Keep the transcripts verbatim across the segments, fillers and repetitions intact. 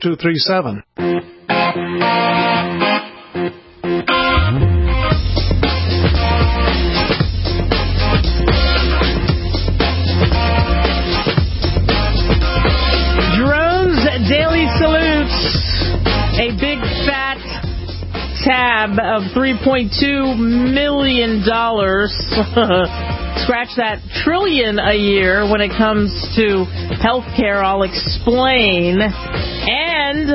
two three seven. Daily salutes, a big fat tab of three point two million dollars. Scratch that, trillion a year when it comes to health care, I'll explain. And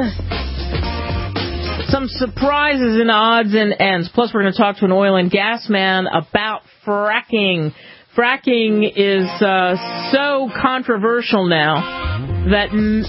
some surprises in odds and ends. Plus, we're going to talk to an oil and gas man about fracking. Fracking is uh, so controversial now that... M-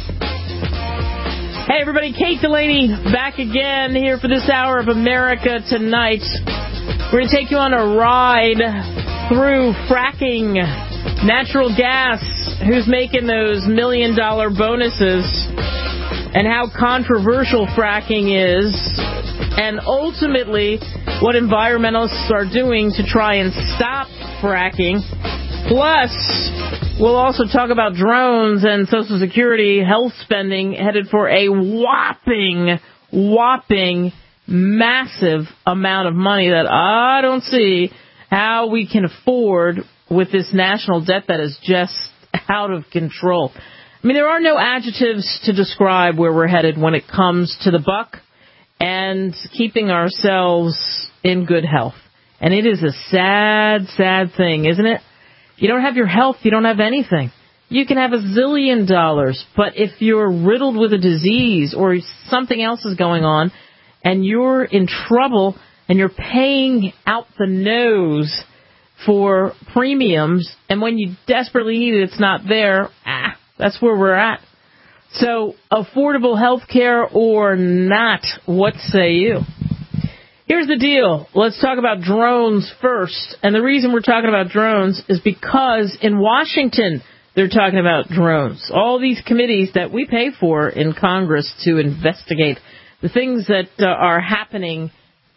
Hey, everybody, Kate Delaney back again here for this hour of America Tonight. We're going to take you on a ride through fracking, natural gas, who's making those million-dollar bonuses, and how controversial fracking is, and ultimately what environmentalists are doing to try and stop fracking. Plus, we'll also talk about drones and Social Security health spending headed for a whopping, whopping, massive amount of money that I don't see how we can afford with this national debt that is just out of control. I mean, there are no adjectives to describe where we're headed when it comes to the buck and keeping ourselves in good health. And it is a sad, sad thing, isn't it? You don't have your health, you don't have anything. You can have a zillion dollars, but if you're riddled with a disease or something else is going on and you're in trouble and you're paying out the nose for premiums, and when you desperately need it, it's not there, ah, that's where we're at. So, affordable health care or not, what say you? Here's the deal. Let's talk about drones first. And the reason we're talking about drones is because in Washington, they're talking about drones. All these committees that we pay for in Congress to investigate the things that uh, are happening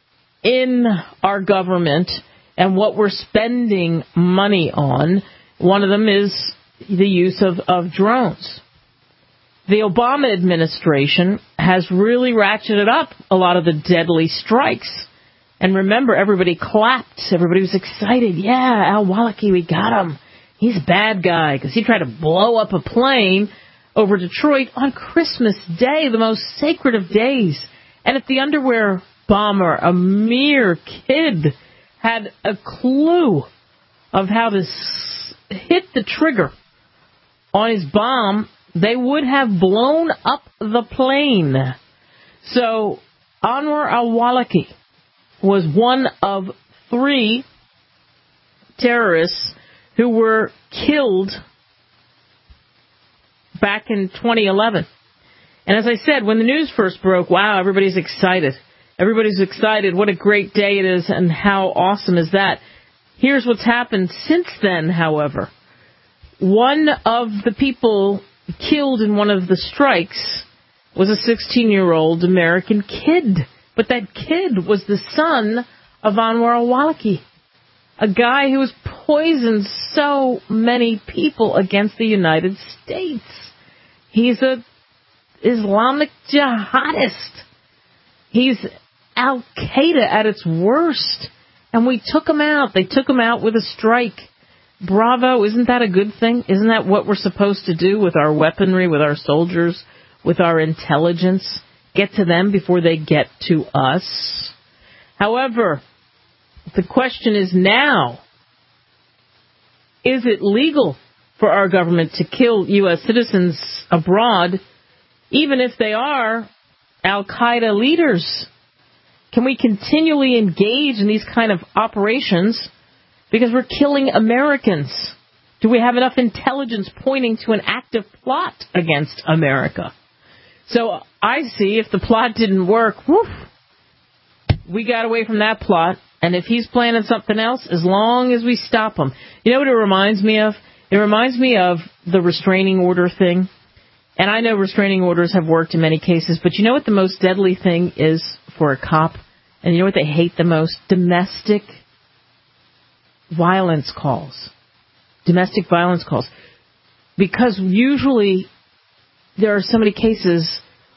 in our government and what we're spending money on. One of them is the use of, of drones. The Obama administration has really ratcheted up a lot of the deadly strikes. And remember, everybody clapped. Everybody was excited. Yeah, Al-Awlaki, we got him. He's a bad guy because he tried to blow up a plane over Detroit on Christmas Day, the most sacred of days. And if the underwear bomber, a mere kid, had a clue of how to s- hit the trigger on his bomb, they would have blown up the plane. So Anwar al-Awlaki was one of three terrorists who were killed back in twenty eleven. And as I said, when the news first broke, wow, everybody's excited. Everybody's excited. What a great day it is, and how awesome is that? Here's what's happened since then, however. One of the people killed in one of the strikes was a sixteen-year-old American kid. But that kid was the son of Anwar al-Awlaki, a guy who has poisoned so many people against the United States. He's a Islamic jihadist. He's Al-Qaeda at its worst. And we took him out. They took him out with a strike. Bravo. Isn't that a good thing? Isn't that what we're supposed to do with our weaponry, with our soldiers, with our intelligence? Get to them before they get to us. However, the question is now, is it legal for our government to kill U S citizens abroad, even if they are Al-Qaeda leaders? Can we continually engage in these kind of operations because we're killing Americans? Do we have enough intelligence pointing to an active plot against America? So I see if the plot didn't work, whew, we got away from that plot. And if he's planning something else, as long as we stop him. You know what it reminds me of? It reminds me of the restraining order thing. And I know restraining orders have worked in many cases, but you know what the most deadly thing is for a cop? And you know what they hate the most? Domestic violence calls. Domestic violence calls. Because usually there are so many cases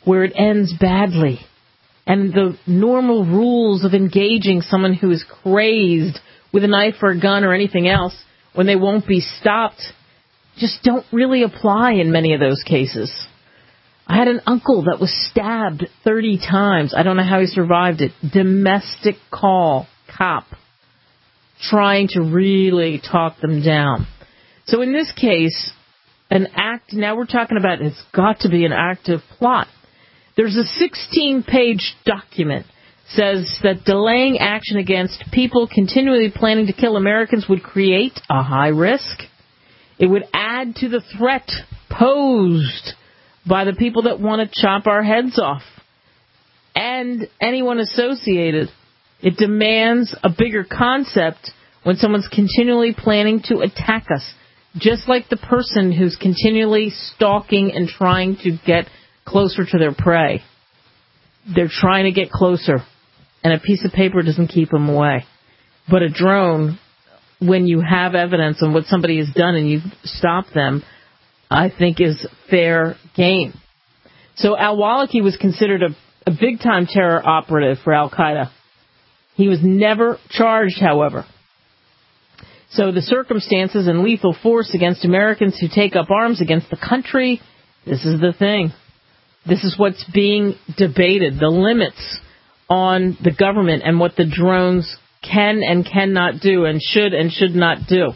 where it ends badly. And the normal rules of engaging someone who is crazed with a knife or a gun or anything else when they won't be stopped just don't really apply in many of those cases. I had an uncle that was stabbed thirty times. I don't know how he survived it. Domestic call, cop, trying to really talk them down. So in this case, an act, now we're talking about it's got to be an active plot. There's a sixteen-page document says that delaying action against people continually planning to kill Americans would create a high risk. It would add to the threat posed by the people that want to chop our heads off and anyone associated. It demands a bigger concept when someone's continually planning to attack us, just like the person who's continually stalking and trying to get closer to their prey. They're trying to get closer, and a piece of paper doesn't keep them away. But a drone, when you have evidence on what somebody has done and you've stopped them, I think is fair game. So al-Awlaki was considered a, a big-time terror operative for al-Qaeda. He was never charged, however. So the circumstances and lethal force against Americans who take up arms against the country, this is the thing. This is what's being debated, the limits on the government and what the drones can and cannot do and should and should not do.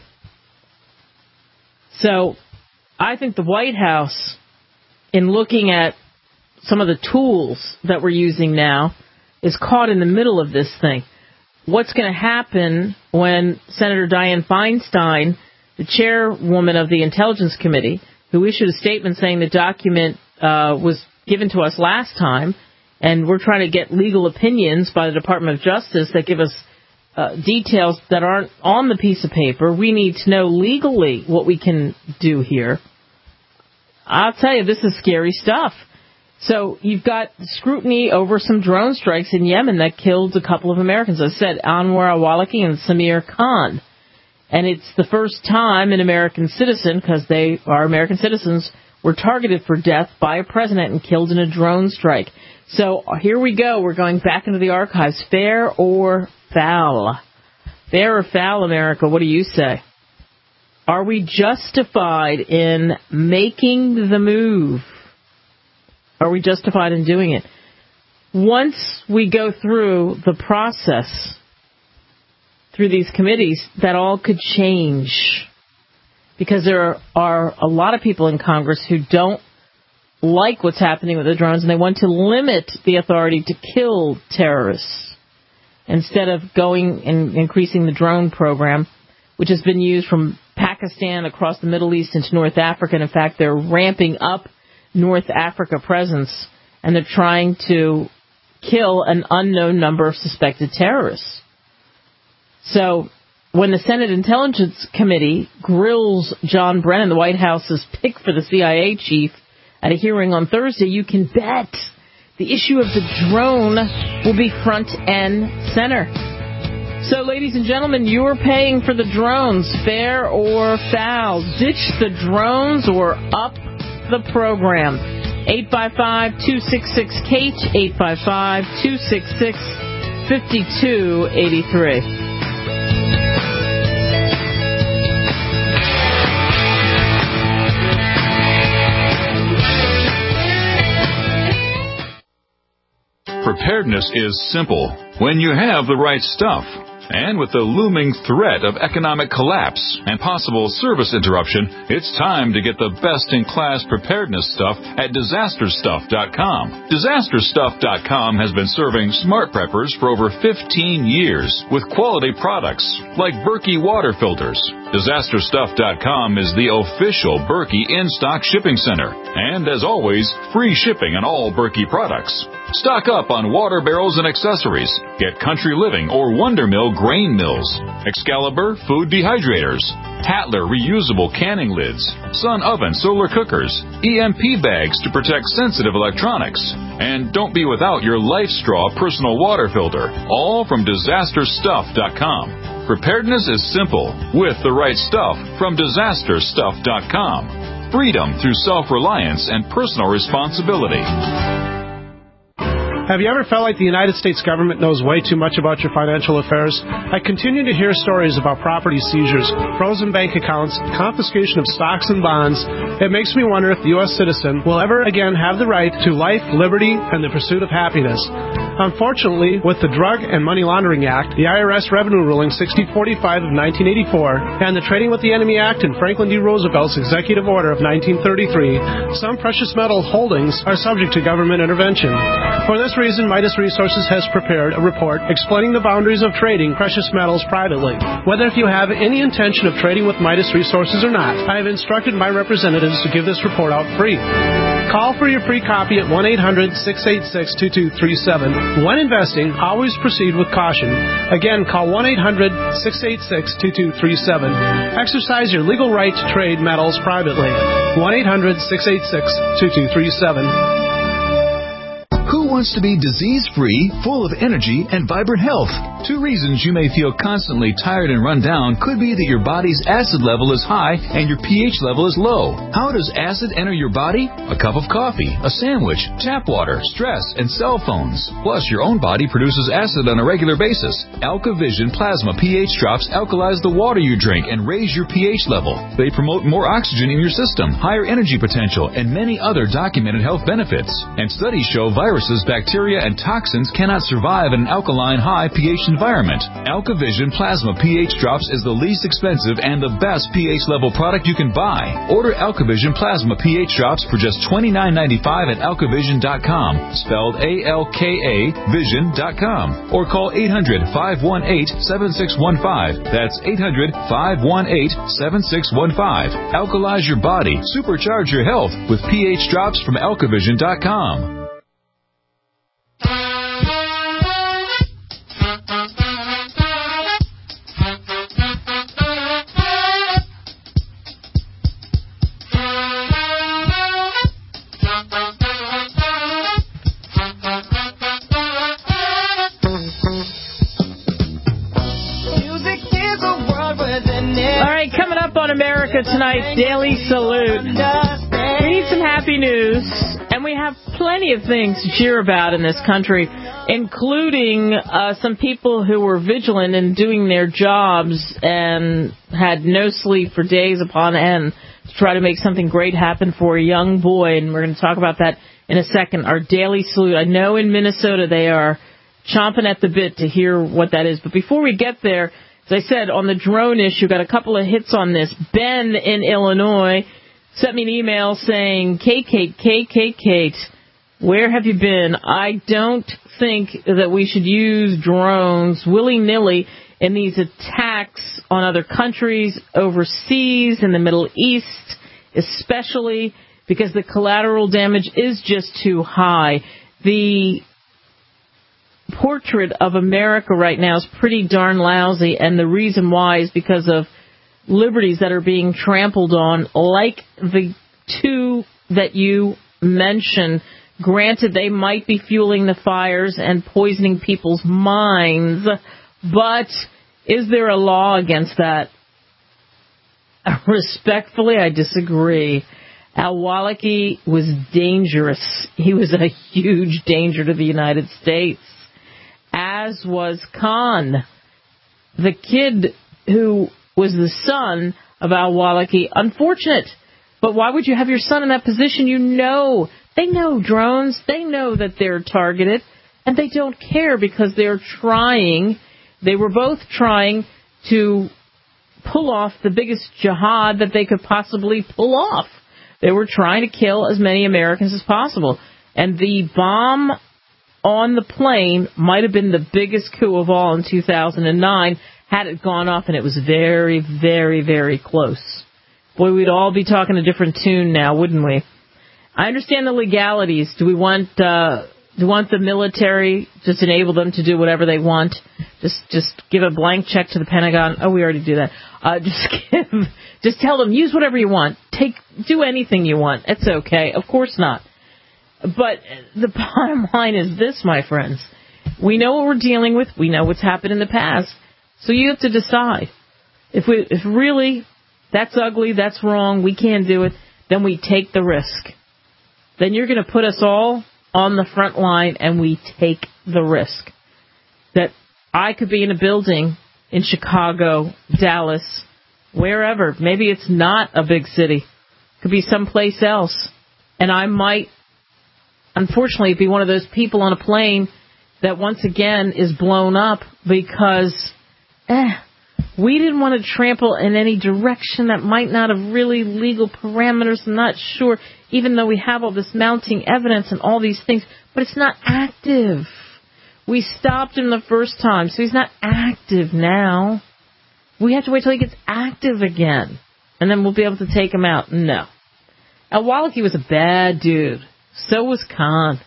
So I think the White House, in looking at some of the tools that we're using now, is caught in the middle of this thing. What's going to happen when Senator Dianne Feinstein, the chairwoman of the Intelligence Committee, who issued a statement saying the document uh, was given to us last time, and we're trying to get legal opinions by the Department of Justice that give us uh, details that aren't on the piece of paper. We need to know legally what we can do here. I'll tell you, this is scary stuff. So you've got scrutiny over some drone strikes in Yemen that killed a couple of Americans. As I said, Anwar al-Awlaki and Samir Khan. And it's the first time an American citizen, because they are American citizens, were targeted for death by a president and killed in a drone strike. So here we go. We're going back into the archives. Fair or foul? Fair or foul, America? What do you say? Are we justified in making the move? Are we justified in doing it? Once we go through the process, through these committees, that all could change. Because there are a lot of people in Congress who don't like what's happening with the drones, and they want to limit the authority to kill terrorists instead of going and increasing the drone program, which has been used from Pakistan across the Middle East into North Africa. And in fact, they're ramping up North Africa presence, and they're trying to kill an unknown number of suspected terrorists. So when the Senate Intelligence Committee grills John Brennan, the White House's pick for the C I A chief, at a hearing on Thursday, you can bet the issue of the drone will be front and center. So, ladies and gentlemen, you're paying for the drones, fair or foul. Ditch the drones or up the program. eight five five, two six six, K A T E, eight five five, two six six, five two eight three. Preparedness is simple when you have the right stuff. And with the looming threat of economic collapse and possible service interruption, it's time to get the best-in-class preparedness stuff at disaster stuff dot com. disaster stuff dot com has been serving smart preppers for over fifteen years with quality products like Berkey water filters. disaster stuff dot com is the official Berkey in-stock shipping center. And as always, free shipping on all Berkey products. Stock up on water barrels and accessories. Get Country Living or Wonder Mill grain mills, Excalibur food dehydrators, Tatler reusable canning lids, Sun oven solar cookers, E M P bags to protect sensitive electronics, and don't be without your Life Straw personal water filter, all from disaster stuff dot com. Preparedness is simple with the right stuff from disaster stuff dot com. Freedom through self-reliance and personal responsibility. Have you ever felt like the United States government knows way too much about your financial affairs? I continue to hear stories about property seizures, frozen bank accounts, confiscation of stocks and bonds. It makes me wonder if the U S citizen will ever again have the right to life, liberty, and the pursuit of happiness. Unfortunately, with the Drug and Money Laundering Act, the I R S Revenue Ruling sixty forty-five of nineteen eighty-four, and the Trading with the Enemy Act and Franklin D. Roosevelt's Executive Order of nineteen thirty-three, some precious metal holdings are subject to government intervention. For this reason, Midas Resources has prepared a report explaining the boundaries of trading precious metals privately. Whether if you have any intention of trading with Midas Resources or not, I have instructed my representatives to give this report out free. Call for your free copy at one eight hundred, six eight six, two two three seven. When investing, always proceed with caution. Again, call one eight hundred, six eight six, two two three seven. Exercise your legal right to trade metals privately. one eight hundred, six eight six, two two three seven. Who wants to be disease-free, full of energy, and vibrant health? Two reasons you may feel constantly tired and run down could be that your body's acid level is high and your pH level is low. How does acid enter your body? A cup of coffee, a sandwich, tap water, stress, and cell phones. Plus, your own body produces acid on a regular basis. AlkaVision Plasma pH drops alkalize the water you drink and raise your pH level. They promote more oxygen in your system, higher energy potential, and many other documented health benefits. And studies show viruses, bacteria, and toxins cannot survive in an alkaline high pH environment. AlkaVision Plasma pH Drops is the least expensive and the best pH level product you can buy. Order AlkaVision Plasma pH Drops for just twenty-nine ninety-five at alkavision dot com, spelled A L K A vision dot com, or call eight hundred, five one eight, seven six one five. That's eight hundred, five one eight, seven six one five. Alkalize your body, supercharge your health with pH Drops from alkavision dot com. America Tonight Daily Salute. We need some happy news, and we have plenty of things to cheer about in this country, including uh, some people who were vigilant in doing their jobs and had no sleep for days upon end to try to make something great happen for a young boy, and we're going to talk about that in a second. Our Daily Salute. I know in Minnesota they are chomping at the bit to hear what that is, but before we get there, as I said, on the drone issue, got a couple of hits on this. Ben in Illinois sent me an email saying, Kate, Kate, Kate, Kate, Kate, where have you been? I don't think that we should use drones willy-nilly in these attacks on other countries, overseas, in the Middle East, especially because the collateral damage is just too high. The portrait of America right now is pretty darn lousy, and the reason why is because of liberties that are being trampled on, like the two that you mentioned. Granted, they might be fueling the fires and poisoning people's minds, but is there a law against that? Respectfully, I disagree. Al-Awlaki was dangerous. He was a huge danger to the United States, as was Khan. The kid who was the son of Al-Awlaki, unfortunate. But why would you have your son in that position? You know, they know drones. They know that they're targeted, and they don't care because they're trying. They were both trying to pull off the biggest jihad that they could possibly pull off. They were trying to kill as many Americans as possible. And the bomb on the plane might have been the biggest coup of all in two thousand nine had it gone off, and it was very, very, very close. Boy, we'd all be talking a different tune now, wouldn't we? I understand the legalities. Do we want uh, do we want the military, just enable them to do whatever they want? Just just give a blank check to the Pentagon. Oh, we already do that. Uh, just give, just tell them, use whatever you want. Take do anything you want. It's okay. Of course not. But the bottom line is this, my friends. We know what we're dealing with. We know what's happened in the past. So you have to decide. If we, if really that's ugly, that's wrong, we can't do it, then we take the risk. Then you're going to put us all on the front line and we take the risk. That I could be in a building in Chicago, Dallas, wherever. Maybe it's not a big city. It could be someplace else. And I might, unfortunately, be one of those people on a plane that once again is blown up because, eh, we didn't want to trample in any direction that might not have really legal parameters. I'm not sure, even though we have all this mounting evidence and all these things, but it's not active. We stopped him the first time, so he's not active now. We have to wait till he gets active again, and then we'll be able to take him out. No. Now, Wallachie was a bad dude. So was Khan.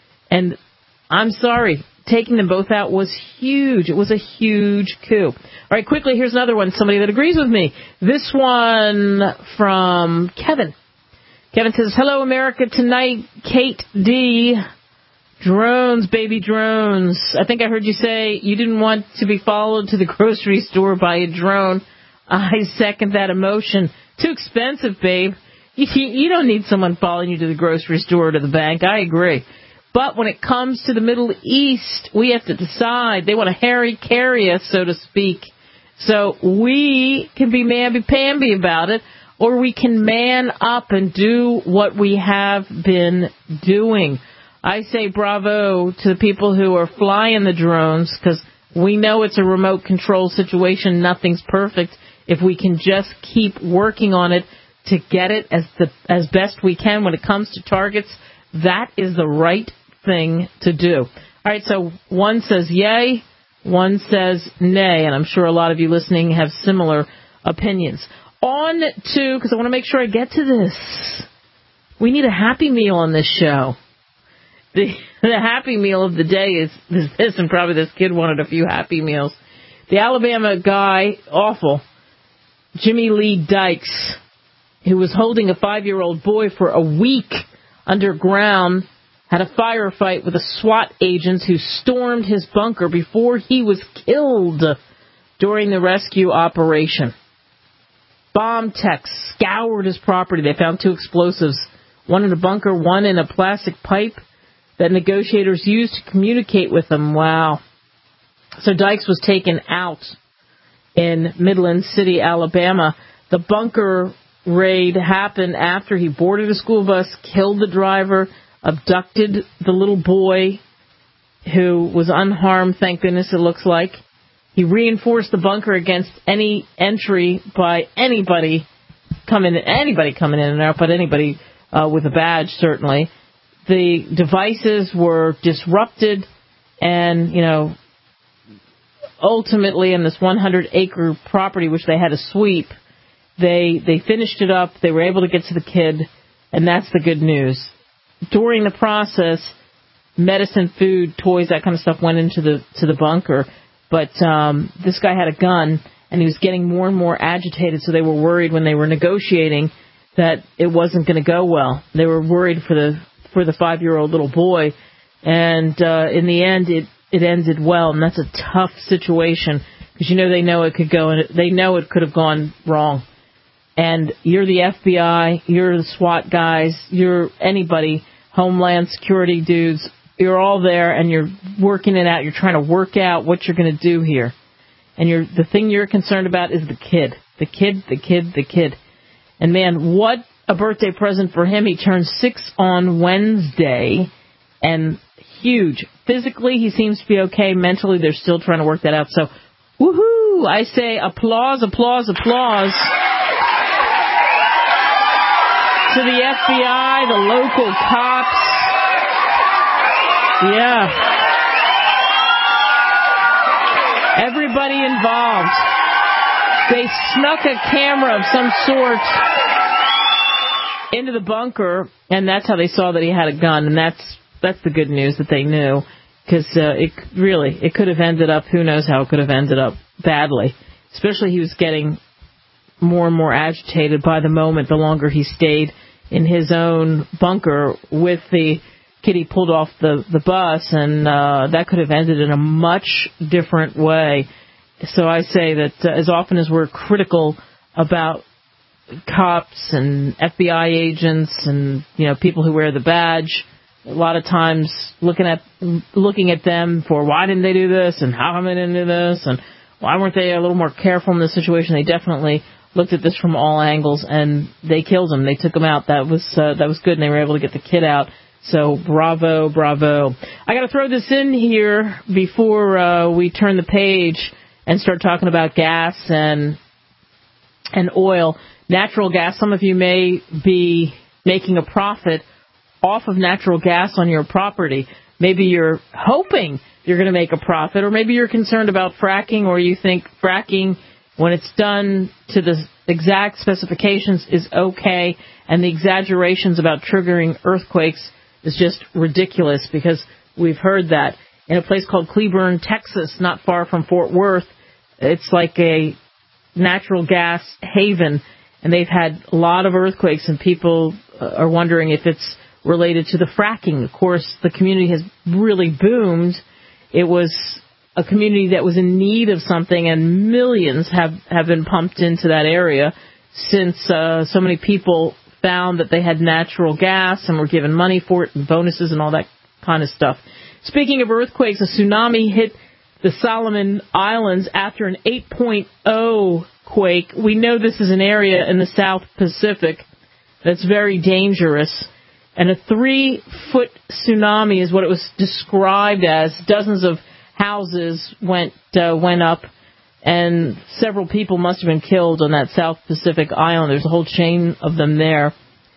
And I'm sorry, taking them both out was huge. It was a huge coup. All right, quickly, here's another one, somebody that agrees with me. This one from Kevin. Kevin says, hello, America. Tonight, Kate D. Drones, baby drones. I think I heard you say you didn't want to be followed to the grocery store by a drone. I second that emotion. Too expensive, babe. You, you don't need someone following you to the grocery store or to the bank. I agree. But when it comes to the Middle East, we have to decide. They want to Harry carry us, so to speak. So we can be mamby-pamby about it, or we can man up and do what we have been doing. I say bravo to the people who are flying the drones, because we know it's a remote control situation. Nothing's perfect. If we can just keep working on it to get it as the as best we can when it comes to targets, that is the right thing to do. All right, so one says yay, one says nay, and I'm sure a lot of you listening have similar opinions. On to, because I want to make sure I get to this, we need a Happy Meal on this show. The, the Happy Meal of the day is, is this, and probably this kid wanted a few Happy Meals. The Alabama guy, awful, Jimmy Lee Dykes, who was holding a five-year-old boy for a week underground, had a firefight with a SWAT agent who stormed his bunker before he was killed during the rescue operation. Bomb techs scoured his property. They found two explosives, one in a bunker, one in a plastic pipe that negotiators used to communicate with him. Wow. So Dykes was taken out in Midland City, Alabama. The bunker raid happened after he boarded a school bus, killed the driver, abducted the little boy who was unharmed, thank goodness it looks like. He reinforced the bunker against any entry by anybody coming in, anybody coming in and out, but anybody uh, with a badge, certainly. The devices were disrupted, and, you know, ultimately in this one hundred acre property, which they had to sweep, they they finished it up. They were able to get to the kid, and that's the good news. During the process, medicine, food, toys, that kind of stuff went into the to the bunker. But um, this guy had a gun, and he was getting more and more agitated, so they were worried when they were negotiating that it wasn't going to go well. They were worried for the for the five-year-old little boy, and uh, in the end, it, it ended well, and that's a tough situation, because you know they know it could go, and they know it could have gone wrong. And you're the F B I, you're the SWAT guys, you're anybody, Homeland Security dudes, you're all there, and you're working it out. You're trying to work out what you're going to do here. And you're, the thing you're concerned about is the kid. The kid, the kid, the kid. And, man, what a birthday present for him. He turns six on Wednesday, and huge. Physically, he seems to be okay. Mentally, they're still trying to work that out. So, woohoo! I say applause, applause, applause to the F B I, the local cops. Yeah. Everybody involved. They snuck a camera of some sort into the bunker, and that's how they saw that he had a gun, and that's that's the good news that they knew, because uh, it really, it could have ended up, who knows how it could have ended up badly. Especially he was getting more and more agitated by the moment, the longer he stayed in his own bunker with the kid he pulled off the, the bus, and uh, that could have ended in a much different way. So I say that uh, as often as we're critical about cops and F B I agents and, you know, people who wear the badge, a lot of times looking at looking at them for why didn't they do this and how come they didn't do this and why weren't they a little more careful in this situation. They definitely looked at this from all angles, and they killed him. They took him out. That was uh, that was good, and they were able to get the kid out. So bravo, bravo. I got to throw this in here before uh, we turn the page and start talking about gas and and oil. Natural gas, some of you may be making a profit off of natural gas on your property. Maybe you're hoping you're going to make a profit, or maybe you're concerned about fracking, or you think fracking, when it's done to the exact specifications, is okay, and the exaggerations about triggering earthquakes is just ridiculous, because we've heard that. In a place called Cleburne, Texas, not far from Fort Worth, it's like a natural gas haven, and they've had a lot of earthquakes, and people are wondering if it's related to the fracking. Of course, the community has really boomed. It was a community that was in need of something, and millions have, have been pumped into that area since uh, so many people found that they had natural gas and were given money for it and bonuses and all that kind of stuff. Speaking of earthquakes, a tsunami hit the Solomon Islands after an eight point oh quake. We know this is an area in the South Pacific that's very dangerous. And a three-foot tsunami is what it was described as. Dozens of houses went uh, went up, and several people must have been killed on that South Pacific island. There's a whole chain of them there.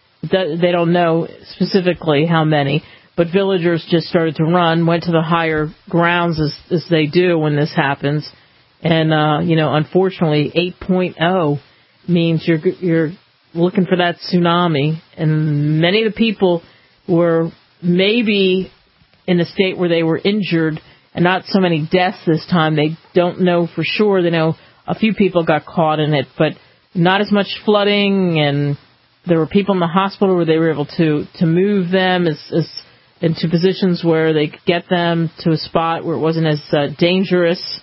They don't know specifically how many, but villagers just started to run, went to the higher grounds as, as they do when this happens. And, uh, you know, unfortunately, eight point oh means you're you're looking for that tsunami. And many of the people were maybe in a state where they were injured, and not so many deaths this time. They don't know for sure. They know a few people got caught in it, but not as much flooding, and there were people in the hospital where they were able to, to move them as, as into positions where they could get them to a spot where it wasn't as uh, dangerous.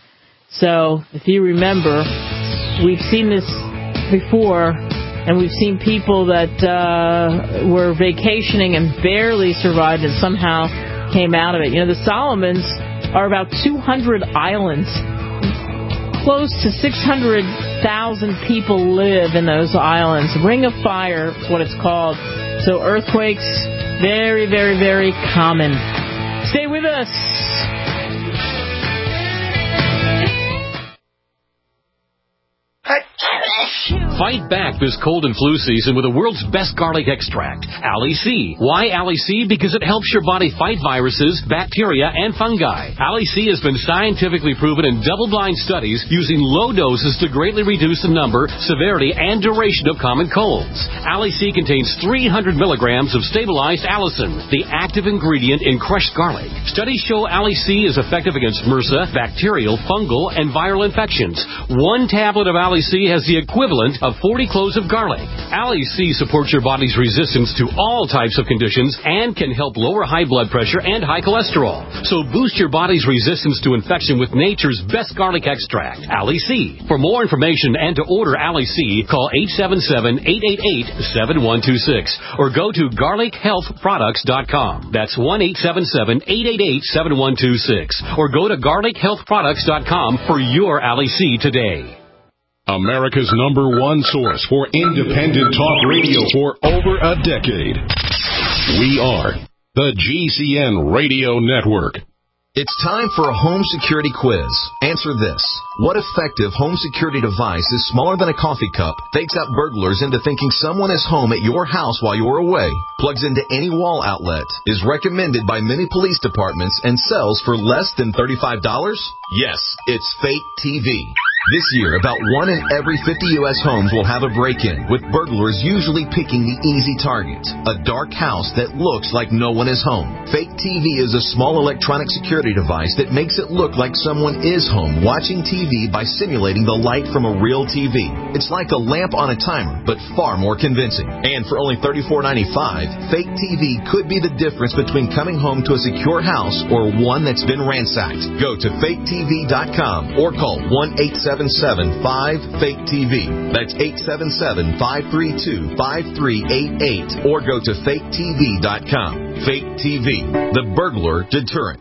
So if you remember, we've seen this before, and we've seen people that uh, were vacationing and barely survived and somehow came out of it. You know, the Solomons are about two hundred islands. Close to six hundred thousand people live in those islands. Ring of Fire is what it's called. So earthquakes, very, very, very common. Stay with us. Fight back this cold and flu season with the world's best garlic extract, Ali C. Why Ali C? Because it helps your body fight viruses, bacteria, and fungi. Ali C has been scientifically proven in double-blind studies using low doses to greatly reduce the number, severity, and duration of common colds. Ali C contains three hundred milligrams of stabilized allicin, the active ingredient in crushed garlic. Studies show Ali C is effective against MRSA, bacterial, fungal, and viral infections. One tablet of Ali C has the equivalent of forty cloves of garlic. Ali C supports your body's resistance to all types of conditions and can help lower high blood pressure and high cholesterol. So boost your body's resistance to infection with nature's best garlic extract, Ali C. For more information and to order Ali C, call eight seven seven, eight eight eight, seven one two six or go to garlic health products dot com. That's one eight seven seven, eight eight eight, seven one two six or go to garlic health products dot com for your Ali C today. America's number one source for independent talk radio for over a decade. We are the G C N Radio Network. It's time for a home security quiz. Answer this. What effective home security device is smaller than a coffee cup, fakes out burglars into thinking someone is home at your house while you're away, plugs into any wall outlet, is recommended by many police departments, and sells for less than thirty-five dollars? Yes, it's Fake T V. This year, about one in every fifty U S homes will have a break-in, with burglars usually picking the easy target, a dark house that looks like no one is home. Fake T V is a small electronic security device that makes it look like someone is home watching T V by simulating the light from a real T V. It's like a lamp on a timer, but far more convincing. And for only thirty-four ninety-five, Fake T V could be the difference between coming home to a secure house or one that's been ransacked. Go to fake T V dot com or call one eight seven seven seven, five, fake T V. That's eight seven seven, five three two, five three eight eight. Or go to fake T V dot com. Fake T V, the burglar deterrent.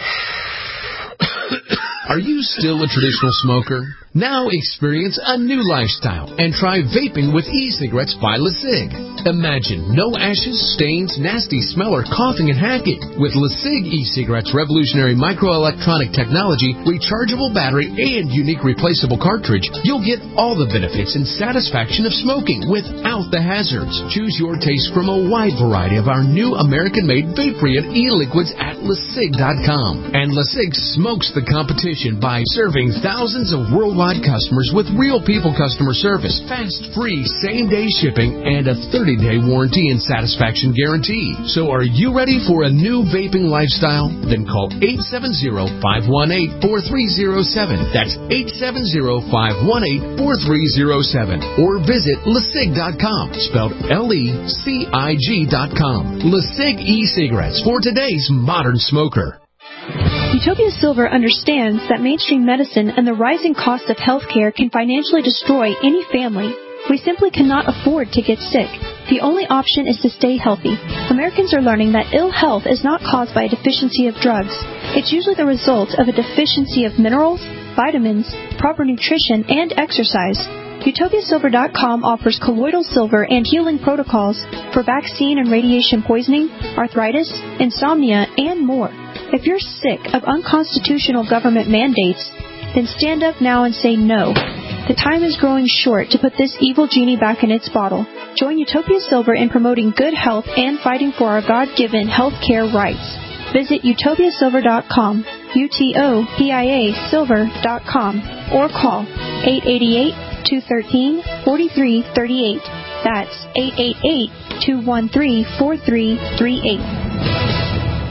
Are you still a traditional smoker? Now experience a new lifestyle and try vaping with e-cigarettes by LeSig. Imagine no ashes, stains, nasty smell, or coughing and hacking. With LeSig e-cigarettes' revolutionary microelectronic technology, rechargeable battery, and unique replaceable cartridge, you'll get all the benefits and satisfaction of smoking without the hazards. Choose your taste from a wide variety of our new American-made vape-free e-liquids at LeSig dot com. And LeSig smokes the competition by serving thousands of worldwide customers with real people customer service, fast, free, same-day shipping, and a thirty-day warranty and satisfaction guarantee. So are you ready for a new vaping lifestyle? Then call eight seven zero, five one eight, four three zero seven. That's eight seven zero, five one eight, four three zero seven. Or visit LeSig dot com, spelled L E C I G dot com. LeSig e-cigarettes for today's modern smoker. Utopia Silver understands that mainstream medicine and the rising cost of healthcare can financially destroy any family. We simply cannot afford to get sick. The only option is to stay healthy. Americans are learning that ill health is not caused by a deficiency of drugs. It's usually the result of a deficiency of minerals, vitamins, proper nutrition, and exercise. Utopia Silver dot com offers colloidal silver and healing protocols for vaccine and radiation poisoning, arthritis, insomnia, and more. If you're sick of unconstitutional government mandates, then stand up now and say no. The time is growing short to put this evil genie back in its bottle. Join Utopia Silver in promoting good health and fighting for our God-given health care rights. Visit Utopia Silver dot com, U T O P I A Silver dot com, or call eight eight eight, two one three, four three three eight. That's eight eight eight, two one three, four three three eight.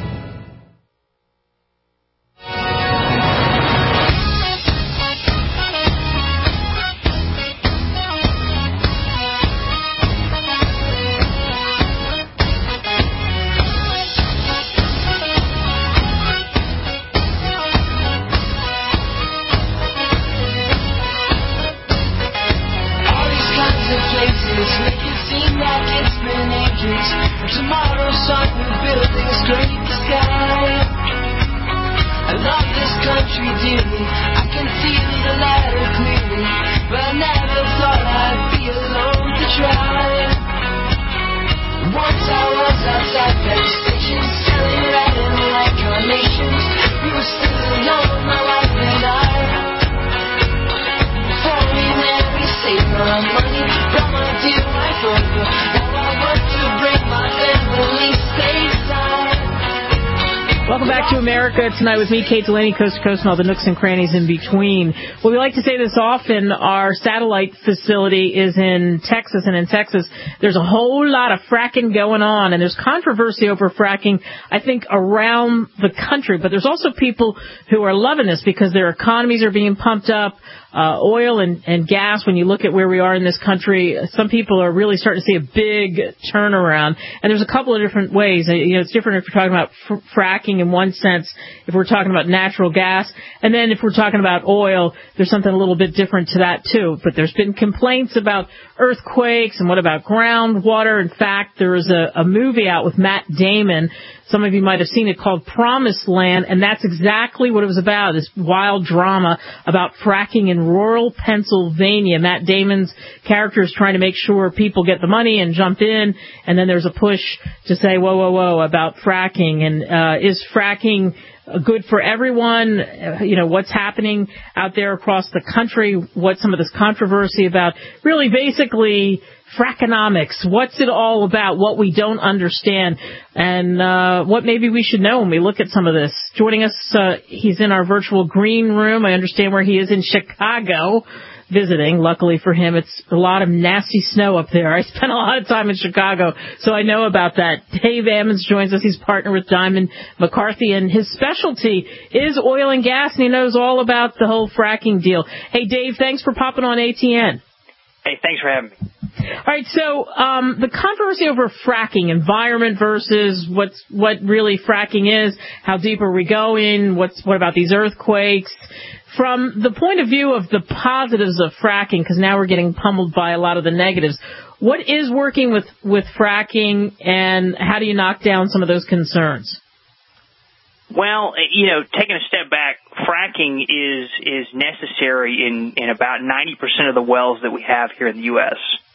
Welcome back to America Tonight with me, Kate Delaney, coast to coast, and all the nooks and crannies in between. Well, we like to say this often. Our satellite facility is in Texas, and in Texas, there's a whole lot of fracking going on, and there's controversy over fracking, I think, around the country. But there's also people who are loving this because their economies are being pumped up. Uh, oil and, and gas, when you look at where we are in this country, some people are really starting to see a big turnaround. And there's a couple of different ways. You know, it's different if you're talking about fr- fracking in one sense, if we're talking about natural gas. And then if we're talking about oil, there's something a little bit different to that, too. But there's been complaints about earthquakes and what about groundwater. In fact, there was a, a movie out with Matt Damon. Some of you might have seen it, called Promised Land, and that's exactly what it was about, this wild drama about fracking in rural Pennsylvania. Matt Damon's character is trying to make sure people get the money and jump in, and then there's a push to say, whoa, whoa, whoa, about fracking. And uh, is fracking good for everyone? Uh, you know, what's happening out there across the country? What's some of this controversy about? Really, basically, frackonomics. What's it all about? What we don't understand, and uh, what maybe we should know when we look at some of this. Joining us, uh, he's in our virtual green room. I understand where he is in Chicago visiting. Luckily for him, it's a lot of nasty snow up there. I spent a lot of time in Chicago, so I know about that. Dave Ammons joins us. He's partnered with Diamond McCarthy, and his specialty is oil and gas, and he knows all about the whole fracking deal. Hey, Dave, thanks for popping on A T N. Hey, thanks for having me. All right, so um, the controversy over fracking, environment versus what's what really fracking is, how deep are we going, what's what about these earthquakes? From the point of view of the positives of fracking, because now we're getting pummeled by a lot of the negatives, what is working with, with fracking, and how do you knock down some of those concerns? Well, you know, taking a step back, fracking is is necessary in, in about ninety percent of the wells that we have here in the U S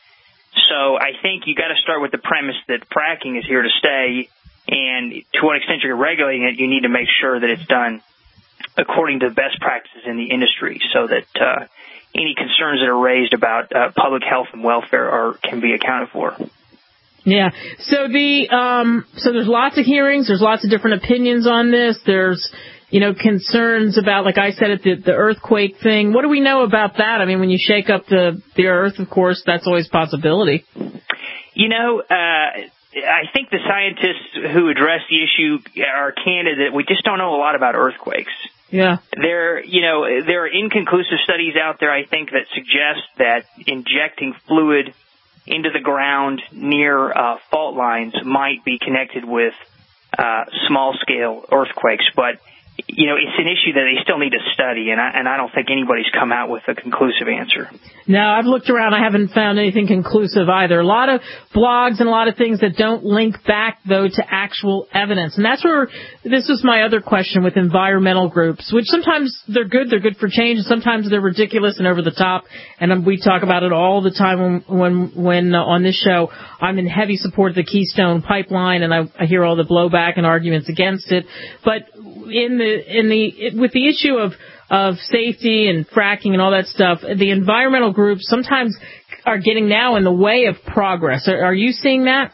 So I think you got to start with the premise that fracking is here to stay, and to what extent you're regulating it, you need to make sure that it's done according to best practices in the industry, so that uh, any concerns that are raised about uh, public health and welfare are can be accounted for. Yeah. So the um, so there's lots of hearings. There's lots of different opinions on this. There's you know concerns about, like I said, at the, the earthquake thing. What do we know about that? I mean, when you shake up the the earth, of course, that's always a possibility. You know, uh, I think the scientists who address the issue are candid that we just don't know a lot about earthquakes. Yeah. There, you know, there are inconclusive studies out there, I think, that suggest that injecting fluid into the ground near uh, fault lines might be connected with uh, small-scale earthquakes. But, you know, it's an issue that they still need to study, and I, and I don't think anybody's come out with a conclusive answer. No, I've looked around. I haven't found anything conclusive either. A lot of blogs and a lot of things that don't link back, though, to actual evidence. And that's where this was my other question with environmental groups, which sometimes they're good, they're good for change, and sometimes they're ridiculous and over the top. And we talk about it all the time when when, when uh, on this show. I'm in heavy support of the Keystone Pipeline, and I, I hear all the blowback and arguments against it. But in the in the with the issue of of safety and fracking and all that stuff, the environmental groups sometimes are getting now in the way of progress. Are, are you seeing that?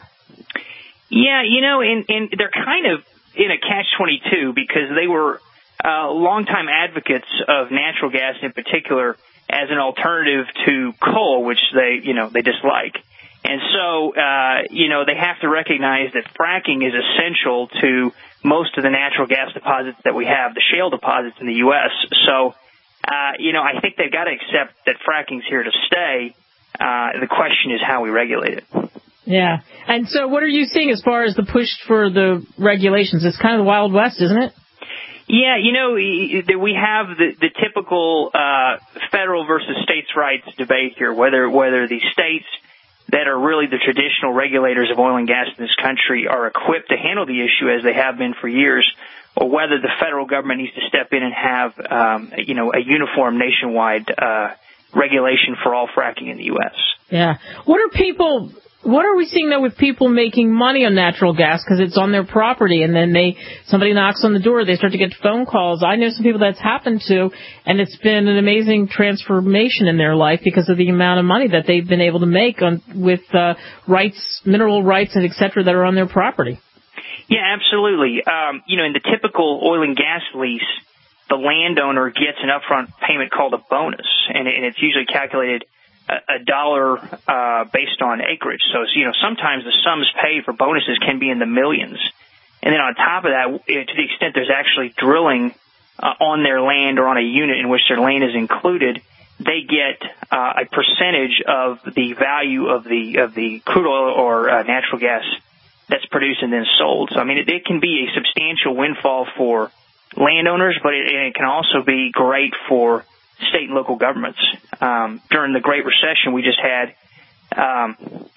Yeah, you know, and, and they're kind of in a catch twenty-two because they were uh, longtime advocates of natural gas in particular as an alternative to coal, which they, you know, they dislike. And so, uh, you know, they have to recognize that fracking is essential to most of the natural gas deposits that we have, the shale deposits in the U S So, uh, you know, I think they've got to accept that fracking's here to stay. Uh, the question is how we regulate it. Yeah. And so what are you seeing as far as the push for the regulations? It's kind of the Wild West, isn't it? Yeah, you know, we have the, the typical uh, federal versus states' rights debate here, whether whether the states that are really the traditional regulators of oil and gas in this country are equipped to handle the issue as they have been for years, or whether the federal government needs to step in and have, um, you know, a uniform nationwide uh, regulation for all fracking in the U S. Yeah. What are people... What are we seeing, though, with people making money on natural gas because it's on their property, and then they somebody knocks on the door, they start to get phone calls? I know some people that's happened to, and it's been an amazing transformation in their life because of the amount of money that they've been able to make on with uh, rights, mineral rights, and et cetera that are on their property. Yeah, absolutely. Um, you know, in the typical oil and gas lease, the landowner gets an upfront payment called a bonus, and, and it's usually calculated a dollar uh, based on acreage. So, you know, sometimes the sums paid for bonuses can be in the millions. And then on top of that, to the extent there's actually drilling uh, on their land or on a unit in which their land is included, they get uh, a percentage of the value of the of the crude oil or uh, natural gas that's produced and then sold. So, I mean, it, it can be a substantial windfall for landowners, but it, it can also be great for state and local governments. Um, during the Great Recession we just had, um,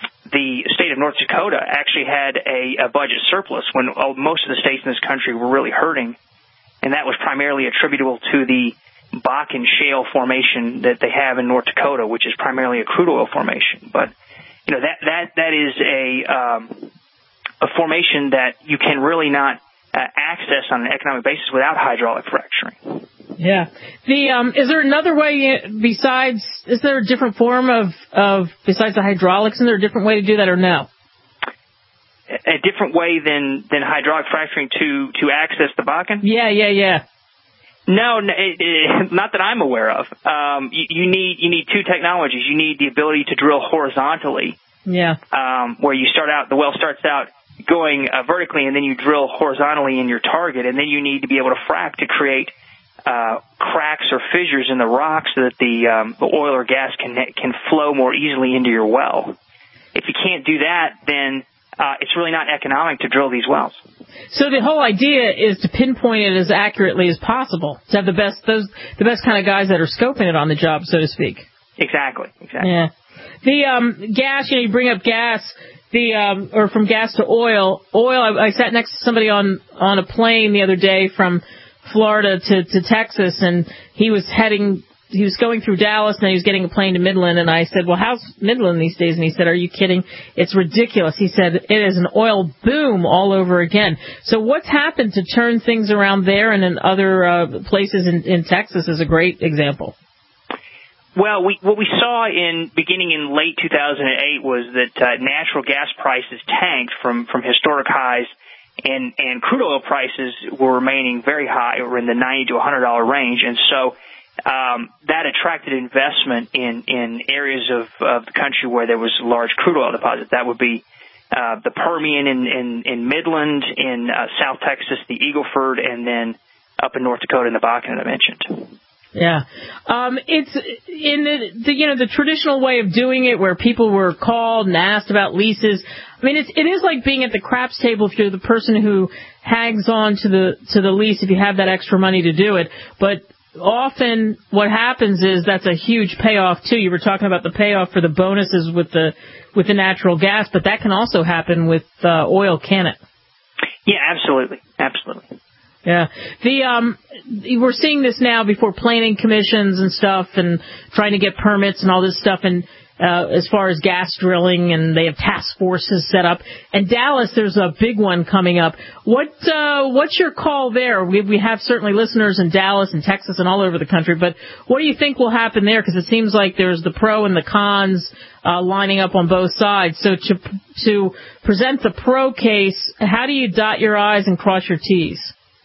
the state of North Dakota actually had a, a budget surplus when most of the states in this country were really hurting, and that was primarily attributable to the Bakken shale formation that they have in North Dakota, which is primarily a crude oil formation. But you know that that that is a um, a formation that you can really not uh, access on an economic basis without hydraulic fracturing. Yeah. The um, is there another way besides? Is there a different form of, of besides the hydraulics? Is there a different way to do that, or no? A different way than, than hydraulic fracturing to, to access the Bakken? Yeah, yeah, yeah. No, it, it, not that I'm aware of. Um, you, you need you need two technologies. You need the ability to drill horizontally. Yeah. Um, where you start out, the well starts out going uh, vertically, and then you drill horizontally in your target, and then you need to be able to frack to create Uh, cracks or fissures in the rock so that the, um, the oil or gas can can flow more easily into your well. If you can't do that, then uh, it's really not economic to drill these wells. So the whole idea is to pinpoint it as accurately as possible, to have the best those the best kind of guys that are scoping it on the job, so to speak. Exactly. Exactly. Yeah. The um, gas, you know, you bring up gas, the um, or from gas to oil. Oil. I, I sat next to somebody on on a plane the other day from Florida to to Texas, and he was heading. He was going through Dallas, and he was getting a plane to Midland, and I said, well, how's Midland these days? And he said, are you kidding? It's ridiculous. He said, it is an oil boom all over again. So what's happened to turn things around there and in other uh, places in, in Texas is a great example. Well, we, what we saw in beginning in late two thousand eight was that uh, natural gas prices tanked from, from historic highs, and, and crude oil prices were remaining very high, or in the ninety to one hundred dollars range, and so Um, that attracted investment in, in areas of, of the country where there was large crude oil deposits. That would be uh, the Permian in, in, in Midland, in uh, South Texas, the Eagle Ford, and then up in North Dakota in the Bakken that I mentioned. Yeah. Um, it's in the, the, you know, the traditional way of doing it where people were called and asked about leases. I mean, it's, it is like being at the craps table if you're the person who hangs on to the, to the lease if you have that extra money to do it. But often what happens is that's a huge payoff too. You were talking about the payoff for the bonuses with the with the natural gas, but that can also happen with uh, oil, can it? Yeah, absolutely, absolutely. Yeah, the um, we're seeing this now before planning commissions and stuff, and trying to get permits and all this stuff, and uh, as far as gas drilling, and they have task forces set up. And Dallas, there's a big one coming up. What uh, what's your call there? We we have certainly listeners in Dallas and Texas and all over the country, but what do you think will happen there? Because it seems like there's the pro and the cons uh, lining up on both sides. So to to present the pro case, how do you dot your I's and cross your T's?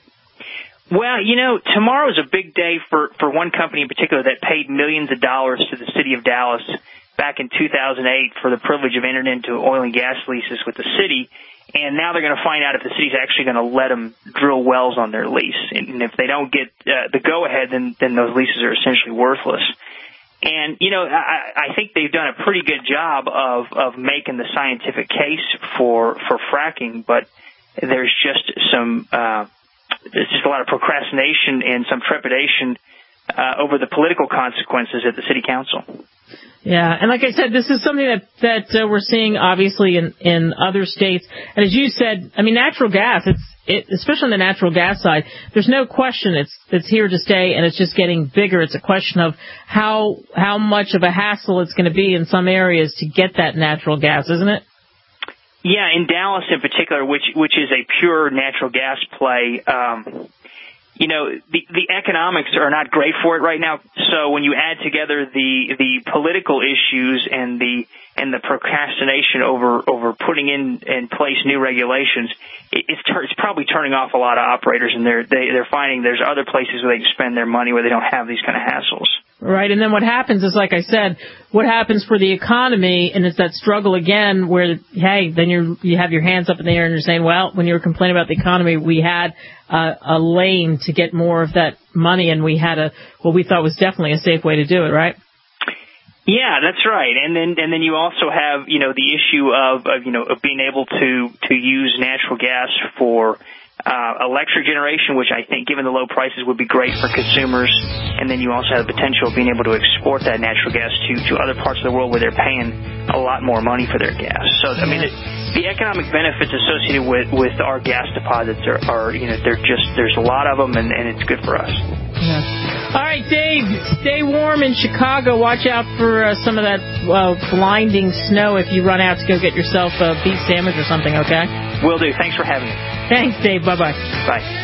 Well, you know, tomorrow is a big day for, for one company in particular that paid millions of dollars to the city of Dallas back in two thousand eight for the privilege of entering into oil and gas leases with the city. And now they're going to find out if the city's actually going to let them drill wells on their lease. And if they don't get uh, the go-ahead, then, then those leases are essentially worthless. And, you know, I, I think they've done a pretty good job of, of making the scientific case for, for fracking, but there's just some... Uh, There's just a lot of procrastination and some trepidation uh, over the political consequences at the city council. Yeah, and like I said, this is something that that uh, we're seeing obviously in, in other states. And as you said, I mean, natural gas, it's it, especially on the natural gas side, there's no question it's it's here to stay, and it's just getting bigger. It's a question of how how much of a hassle it's going to be in some areas to get that natural gas, isn't it? Yeah, in Dallas in particular, which which is a pure natural gas play, um, you know, the the economics are not great for it right now. So when you add together the the political issues and the and the procrastination over over putting in in place new regulations, it, it's ter- it's probably turning off a lot of operators, and they're they, they're finding there's other places where they can spend their money where they don't have these kind of hassles. Right, and then what happens is, like I said, what happens for the economy, and it's that struggle again where, hey, then you you have your hands up in the air and you're saying, well, when you were complaining about the economy, we had uh, a lane to get more of that money, and we had a what we thought was definitely a safe way to do it, right? Yeah, that's right. And then and then you also have, you know, the issue of, of you know, of being able to, to use natural gas for Uh, electric generation, which I think, given the low prices, would be great for consumers. And then you also have the potential of being able to export that natural gas to, to other parts of the world where they're paying a lot more money for their gas. So, I mean, the, the economic benefits associated with, with our gas deposits are, are, you know, they're just, there's a lot of them, and, and it's good for us. Yeah. All right, Dave, stay warm in Chicago. Watch out for uh, some of that uh, blinding snow if you run out to go get yourself a beef sandwich or something, okay? Will do. Thanks for having me. Thanks, Dave. Bye-bye. Bye.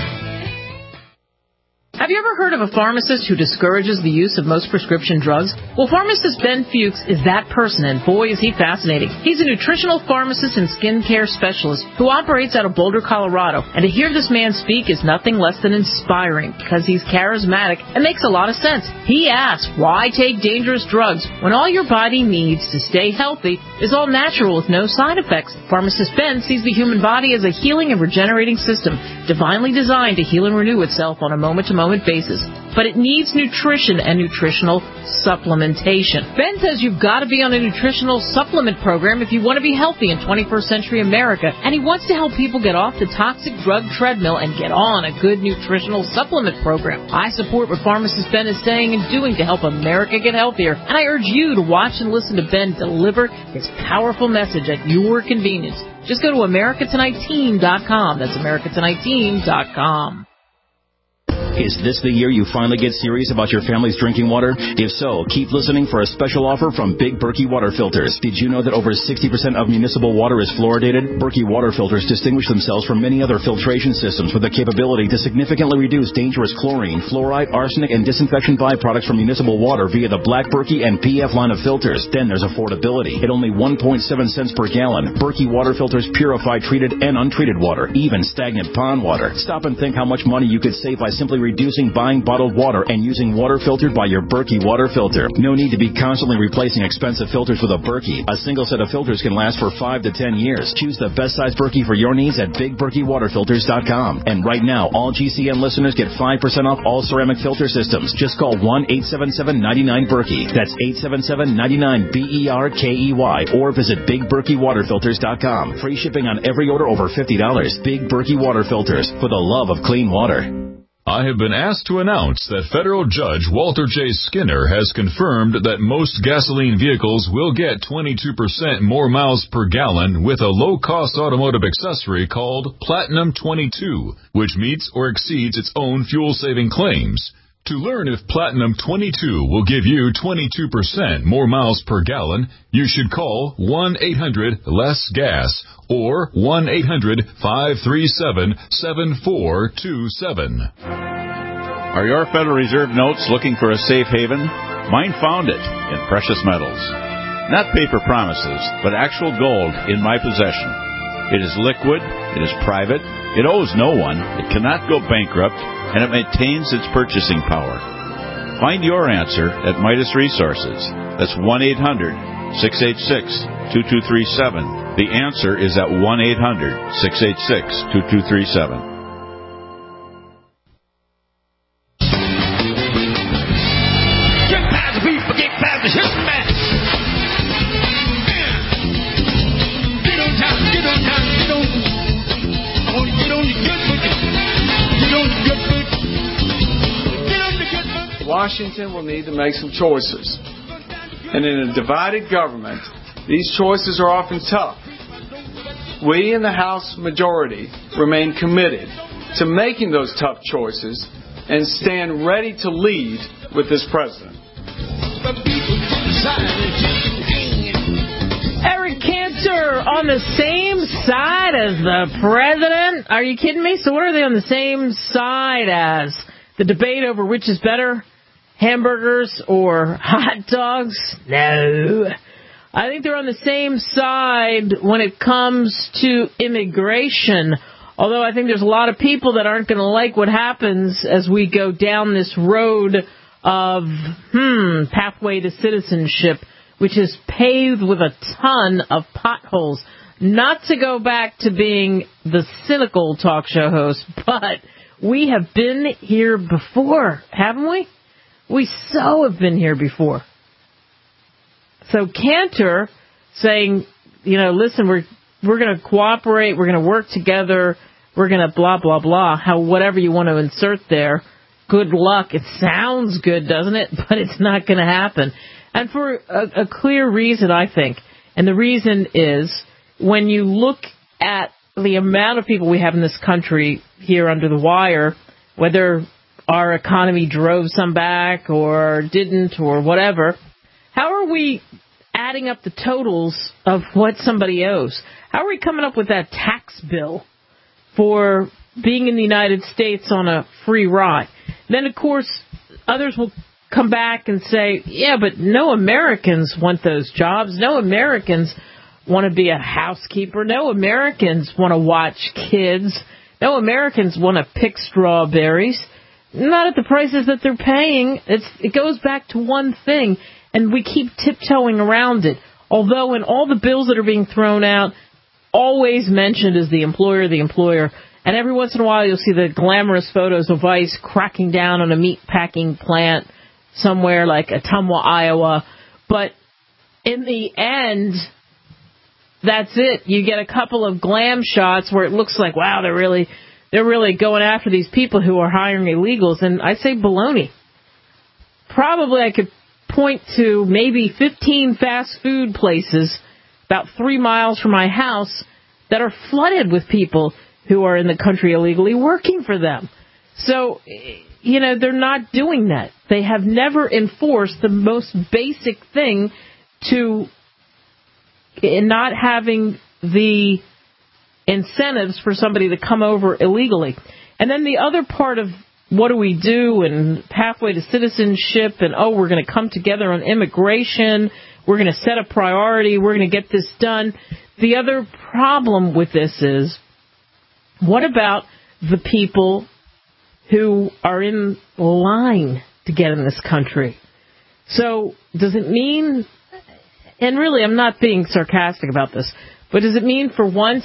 Have you ever heard of a pharmacist who discourages the use of most prescription drugs? Well, pharmacist Ben Fuchs is that person, and boy, is he fascinating. He's a nutritional pharmacist and skincare specialist who operates out of Boulder, Colorado. And to hear this man speak is nothing less than inspiring because he's charismatic and makes a lot of sense. He asks, why take dangerous drugs when all your body needs to stay healthy is all natural with no side effects? Pharmacist Ben sees the human body as a healing and regenerating system, divinely designed to heal and renew itself on a moment-to-moment basis. but it needs nutrition and nutritional supplementation. Ben says you've got to be on a nutritional supplement program if you want to be healthy in twenty-first century America, and he wants to help people get off the toxic drug treadmill and get on a good nutritional supplement program. I support what pharmacist Ben is saying and doing to help America get healthier, and I urge you to watch and listen to Ben deliver his powerful message at your convenience. Just go to America Tonight Team dot com. That's America Tonight Team dot com. Is this the year you finally get serious about your family's drinking water? If so, keep listening for a special offer from Big Berkey Water Filters. Did you know that over sixty percent of municipal water is fluoridated? Berkey Water Filters distinguish themselves from many other filtration systems with the capability to significantly reduce dangerous chlorine, fluoride, arsenic, and disinfection byproducts from municipal water via the Black Berkey and P F line of filters. Then there's affordability. At only one point seven cents per gallon, Berkey Water Filters purify treated and untreated water, even stagnant pond water. Stop and think how much money you could save by simply reducing buying bottled water and using water filtered by your Berkey water filter. No need to be constantly replacing expensive filters with a Berkey. A single set of filters can last for five to ten years. Choose the best size Berkey for your needs at Big Berkey Water Filters dot com. And right now, all G C N listeners get five percent off all ceramic filter systems. Just call one eight seven seven, nine nine, Berkey. That's eight seven seven, nine nine, B E R K E Y. Or visit Big Berkey Water Filters dot com. Free shipping on every order over fifty dollars. Big Berkey Water Filters, for the love of clean water. I have been asked to announce that federal judge Walter J. Skinner has confirmed that most gasoline vehicles will get twenty-two percent more miles per gallon with a low-cost automotive accessory called Platinum twenty-two, which meets or exceeds its own fuel-saving claims. To learn if Platinum twenty-two will give you twenty-two percent more miles per gallon, you should call one eight hundred less gas or one eight hundred, five three seven, seven four two seven. Are your Federal Reserve notes looking for a safe haven? Mine found it in precious metals. Not paper promises, but actual gold in my possession. It is liquid, it is private, it owes no one, it cannot go bankrupt, and it maintains its purchasing power. Find your answer at Midas Resources. That's one eight hundred, six eight six, two two three seven. The answer is at one eight hundred, six eight six, two two three seven. Get past the people, get past the history man. Get on time, get on time, get on. I want to get on your good foot. Get on your good foot. Get on your good foot. Washington will need to make some choices. And in a divided government, these choices are often tough. We in the House majority remain committed to making those tough choices and stand ready to lead with this president. Eric Cantor on the same side as the president? Are you kidding me? So what are they on the same side as? The debate over which is better? Hamburgers or hot dogs? No. I think they're on the same side when it comes to immigration. Although I think there's a lot of people that aren't going to like what happens as we go down this road of, hmm, pathway to citizenship, which is paved with a ton of potholes. Not to go back to being the cynical talk show host, but we have been here before, haven't we? We so have been here before. So Cantor saying, you know, listen, we're we're going to cooperate, we're going to work together, we're going to blah, blah, blah, how whatever you want to insert there, good luck. It sounds good, doesn't it? But it's not going to happen. And for a, a clear reason, I think. And the reason is when you look at the amount of people we have in this country here under the wire, whether our economy drove some back or didn't or whatever, how are we adding up the totals of what somebody owes? How are we coming up with that tax bill for being in the United States on a free ride? Then, of course, others will come back and say, yeah, but no Americans want those jobs. No Americans want to be a housekeeper. No Americans want to watch kids. No Americans want to pick strawberries. Not at the prices that they're paying. It's, it goes back to one thing, and we keep tiptoeing around it. Although in all the bills that are being thrown out, always mentioned is the employer, the employer, And every once in a while, you'll see the glamorous photos of ICE cracking down on a meat packing plant somewhere like Ottumwa, Iowa. But in the end, that's it. You get a couple of glam shots where it looks like, wow, they're really, they're really going after these people who are hiring illegals. And I say baloney. Probably I could point to maybe fifteen fast food places about three miles from my house that are flooded with people who are in the country illegally working for them. So, you know, they're not doing that. They have never enforced the most basic thing to not having the incentives for somebody to come over illegally. And then the other part of what do we do and pathway to citizenship and, oh, we're going to come together on immigration, we're going to set a priority, we're going to get this done. The other problem with this is, what about the people who are in line to get in this country? So does it mean, and really I'm not being sarcastic about this, but does it mean for once,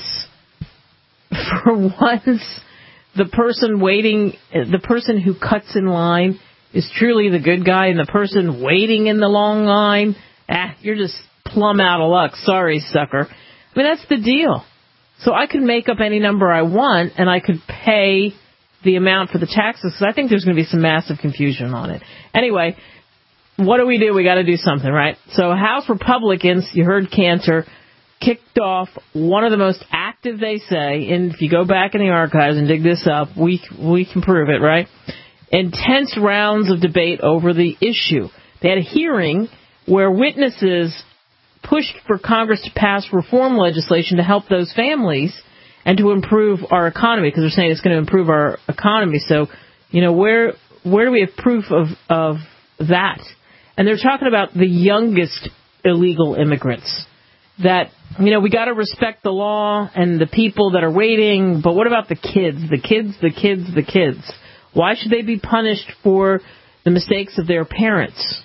for once, the person waiting, the person who cuts in line is truly the good guy, and the person waiting in the long line, ah, you're just plumb out of luck. Sorry, sucker. I mean, that's the deal. So I could make up any number I want, and I could pay the amount for the taxes, because I think there's going to be some massive confusion on it. Anyway, what do we do? We got to do something, right? So House Republicans, you heard Cantor, kicked off one of the most active, they say, and if you go back in the archives and dig this up, we we can prove it, right? Intense rounds of debate over the issue. They had a hearing where witnesses pushed for Congress to pass reform legislation to help those families and to improve our economy, because they're saying it's going to improve our economy. So, you know, where where do we have proof of, of that? And they're talking about the youngest illegal immigrants. That, you know, we got to respect the law and the people that are waiting, but what about the kids? The kids, the kids, the kids. Why should they be punished for the mistakes of their parents?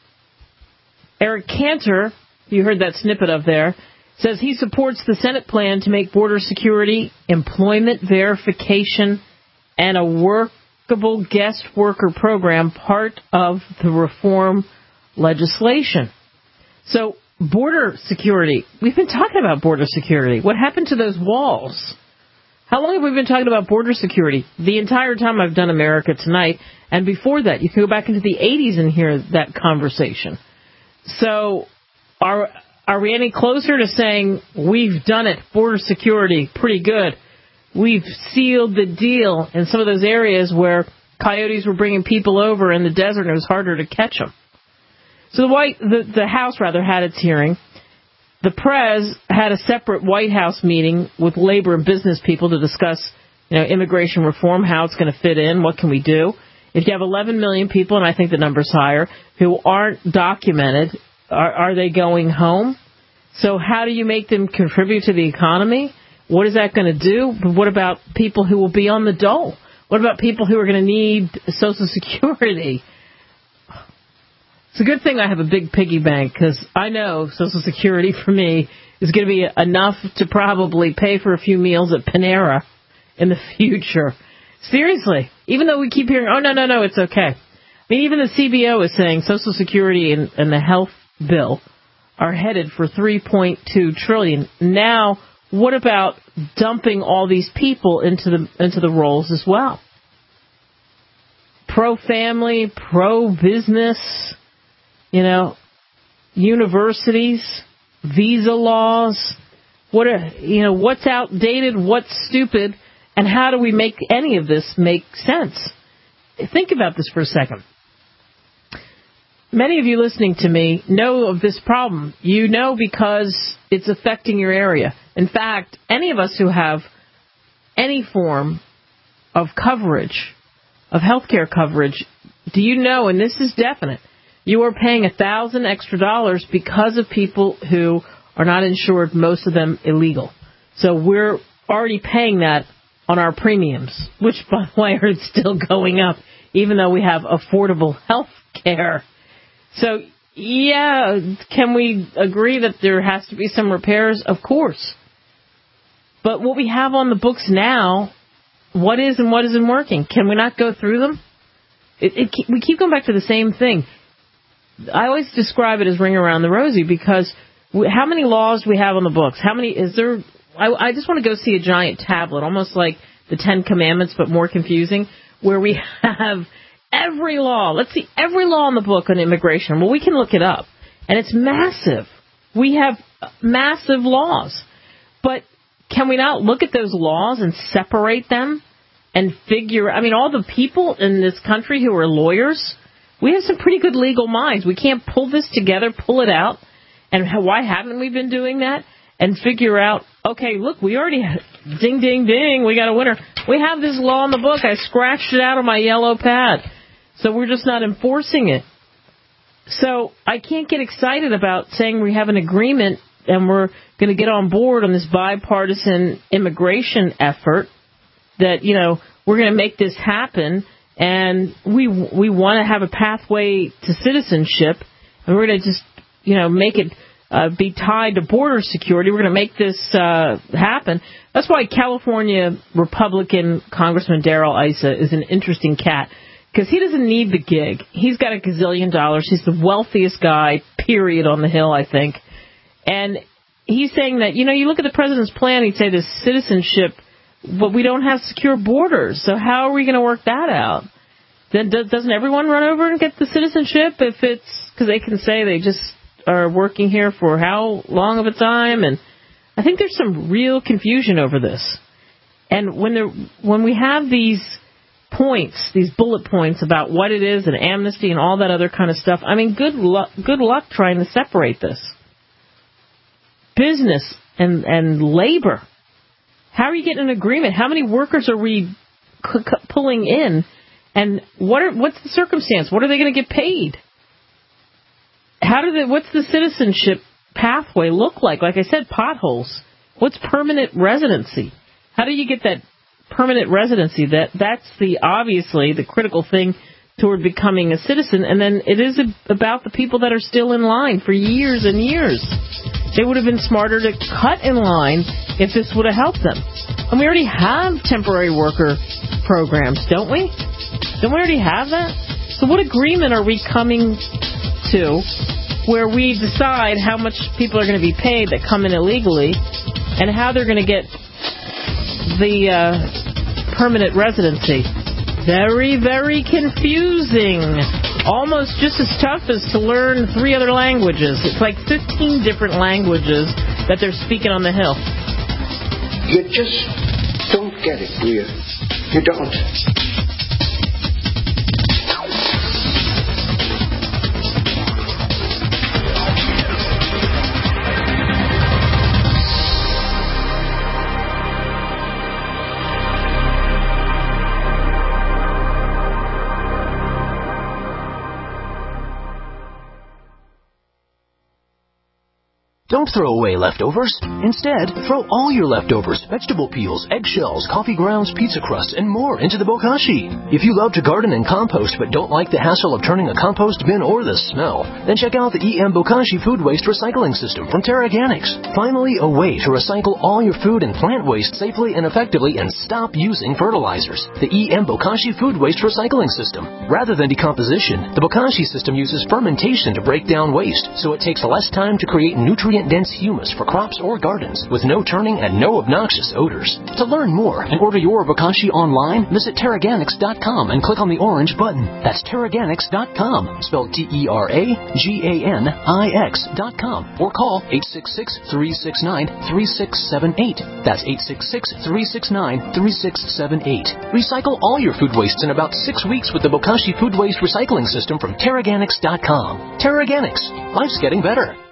Eric Cantor, you heard that snippet of there, says he supports the Senate plan to make border security, employment verification, and a workable guest worker program part of the reform legislation. So, border security. We've been talking about border security. What happened to those walls? How long have we been talking about border security? The entire time I've done America Tonight, and before that, you can go back into the eighties and hear that conversation. So, are are we any closer to saying we've done it, border security, pretty good? We've sealed the deal in some of those areas where coyotes were bringing people over in the desert and it was harder to catch them. So the White, the, the House rather had its hearing. The Prez had a separate White House meeting with labor and business people to discuss, you know, immigration reform, how it's going to fit in, what can we do. If you have eleven million people, and I think the number's higher, who aren't documented, are, are they going home? So how do you make them contribute to the economy? What is that going to do? But what about people who will be on the dole? What about people who are going to need Social Security? It's a good thing I have a big piggy bank, because I know Social Security for me is going to be enough to probably pay for a few meals at Panera in the future. Seriously. Even though we keep hearing, oh, no, no, no, it's okay. I mean, even the C B O is saying Social Security and, and the health bill are headed for three point two trillion dollars. Now, what about dumping all these people into the into the rolls as well? Pro-family, pro-business, you know, universities, visa laws, what are, you know, what's outdated, what's stupid, and how do we make any of this make sense? Think about this for a second. Many of you listening to me know of this problem. You know because it's affecting your area. In fact, any of us who have any form of coverage, of healthcare coverage, do you know, and this is definite, you are paying a thousand extra dollars because of people who are not insured, most of them illegal. So we're already paying that on our premiums, which, by the way, are still going up, even though we have affordable health care. So, yeah, can we agree that there has to be some repairs? Of course. But what we have on the books now what is and what isn't working? Can we not go through them? It, it, we keep going back to the same thing. I always describe it as ring around the rosy because we, how many laws do we have on the books? How many is there? I, I just want to go see a giant tablet, almost like the Ten Commandments, but more confusing, where we have every law. Let's see every law in the book on immigration. Well, we can look it up, and it's massive. We have massive laws, but can we not look at those laws and separate them and figure? I mean, all the people in this country who are lawyers. We have some pretty good legal minds. We can't pull this together, pull it out, and why haven't we been doing that? And figure out, okay, look, we already, ding, ding, ding, we got a winner. We have this law in the book. I scratched it out on my yellow pad. So we're just not enforcing it. So I can't get excited about saying we have an agreement and we're going to get on board on this bipartisan immigration effort that, you know, we're going to make this happen. And we we want to have a pathway to citizenship, and we're going to just, you know, make it uh, be tied to border security. We're going to make this uh, happen. That's why California Republican Congressman Darrell Issa is an interesting cat, because he doesn't need the gig. He's got a gazillion dollars. He's the wealthiest guy, period, on the Hill, I think. And he's saying that, you know, you look at the president's plan, he'd say this citizenship, but we don't have secure borders, so how are we going to work that out? Then doesn't everyone run over and get the citizenship if it's because they can say they just are working here for how long of a time? And I think there's some real confusion over this. And when there, when we have these points, these bullet points about what it is and amnesty and all that other kind of stuff, I mean, good luck, good luck trying to separate this. Business and, and labor. How are you getting an agreement? How many workers are we c- c- pulling in? And what are, what's the circumstance? What are they going to get paid? How do they, what's the citizenship pathway look like? Like I said, potholes. What's permanent residency? How do you get that permanent residency? That that's the obviously the critical thing toward becoming a citizen. And then it is about the people that are still in line for years and years. They would have been smarter to cut in line if this would have helped them. And we already have temporary worker programs, don't we? Don't we already have that? So what agreement are we coming to where we decide how much people are going to be paid that come in illegally and how they're going to get the uh, permanent residency? Very, very confusing. Almost just as tough as to learn three other languages. It's like fifteen different languages that they're speaking on the Hill. You just don't get it, do you? You don't. Don't throw away leftovers. Instead, throw all your leftovers, vegetable peels, eggshells, coffee grounds, pizza crusts, and more into the bokashi. If you love to garden and compost but don't like the hassle of turning a compost bin or the smell, then check out the E M Bokashi Food Waste Recycling System from TerraGanix. Finally, a way to recycle all your food and plant waste safely and effectively and stop using fertilizers. The E M Bokashi Food Waste Recycling System. Rather than decomposition, the Bokashi system uses fermentation to break down waste, so it takes less time to create nutrient dense humus for crops or gardens with no turning and no obnoxious odors. To learn more and order your bokashi online, visit Terraganix dot com and click on the orange button. That's Terraganix dot com, spelled T E R A G A N I X dot com, or call eight six six, three six nine, three six seven eight. That's eight six six, three six nine, three six seven eight. Recycle all your food wastes in about six weeks with the Bokashi Food Waste Recycling System from Terraganix dot com. Terraganix. Life's getting better.